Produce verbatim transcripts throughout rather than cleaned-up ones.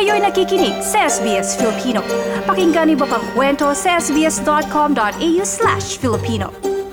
Kayo'y nakikinig sa S B S Filipino. Pakinggan niyo pa ang kwento sa sbs.com.au slash Filipino.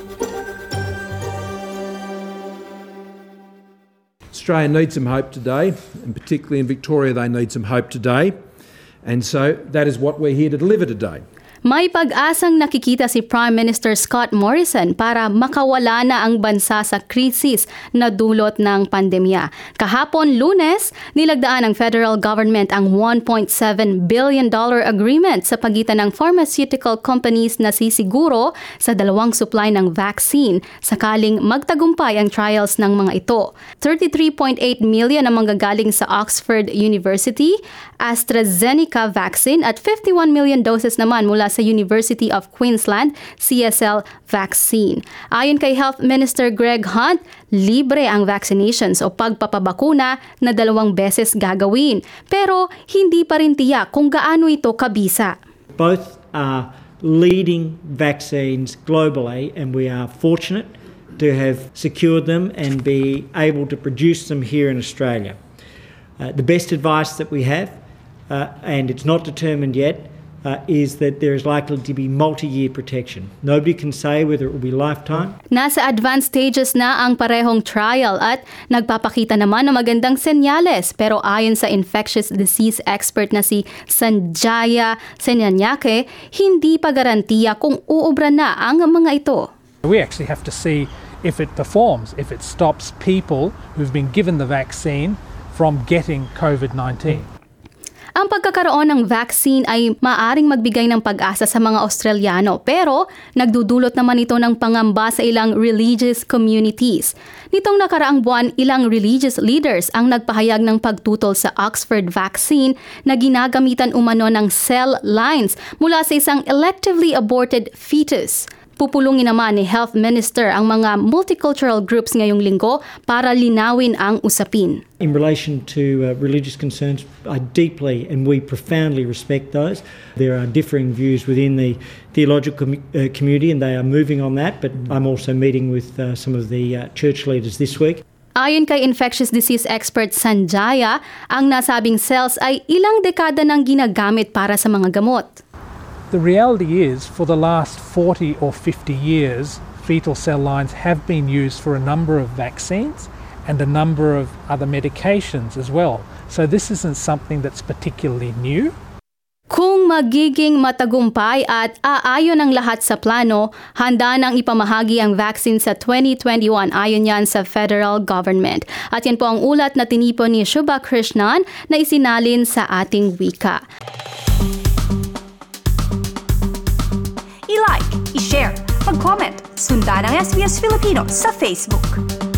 Australia needs some hope today, and particularly in Victoria they need some hope today. And so that is what we're here to deliver today. May pag-asang nakikita si Prime Minister Scott Morrison para makawala na ang bansa sa krisis na dulot ng pandemya. Kahapon Lunes, nilagdaan ng federal government ang one point seven billion dollars agreement sa pagitan ng pharmaceutical companies na sisiguro sa dalawang supply ng vaccine sakaling magtagumpay ang trials ng mga ito. thirty-three point eight million ang manggagaling sa Oxford University, AstraZeneca vaccine at fifty-one million doses naman mula sa University of Queensland C S L vaccine. Ayon kay Health Minister Greg Hunt, libre ang vaccinations o pagpapabakuna na dalawang beses gagawin. Pero hindi pa rin tiyak kung gaano ito kabisa. Both are leading vaccines globally and we are fortunate to have secured them and be able to produce them here in Australia. Uh, the best advice that we have, uh, and it's not determined yet, Uh, is that there is likely to be multi-year protection. Nobody can say whether it will be lifetime. Nasa advanced stages na ang parehong trial at nagpapakita naman ng magandang senyales. Pero ayon sa infectious disease expert na si Sanjaya Senanyake, hindi pa garantiya kung uubra na ang mga ito. We actually have to see if it performs, if it stops people who've been given the vaccine from getting COVID nineteen. Ang pagkakaroon ng vaccine ay maaring magbigay ng pag-asa sa mga Australiano pero nagdudulot naman ito ng pangamba sa ilang religious communities. Nitong nakaraang buwan, ilang religious leaders ang nagpahayag ng pagtutol sa Oxford vaccine na ginagamitan umano ng cell lines mula sa isang electively aborted fetus. Pupulungin naman ni Health Minister ang mga multicultural groups ngayong linggo para linawin ang usapin. In relation to uh, religious concerns, I deeply and we profoundly respect those. There are differing views within the theological com- uh, community and they are moving on that, but I'm also meeting with uh, some of the uh, church leaders this week. Ayon kay infectious disease expert Sanjaya, ang nasabing cells ay ilang dekada nang ginagamit para sa mga gamot. The reality is, for the last forty or fifty years, fetal cell lines have been used for a number of vaccines and a number of other medications as well. So this isn't something that's particularly new. Kung magiging matagumpay at aayon ang lahat sa plano, handa nang ipamahagi ang vaccine sa twenty twenty-one ayon yan sa federal government. At yan po ang ulat na tinipon ni Shubha Krishnan na isinalin sa ating wika. I-like, i-share, mag-comment, sundan ang S B S Filipino sa Facebook.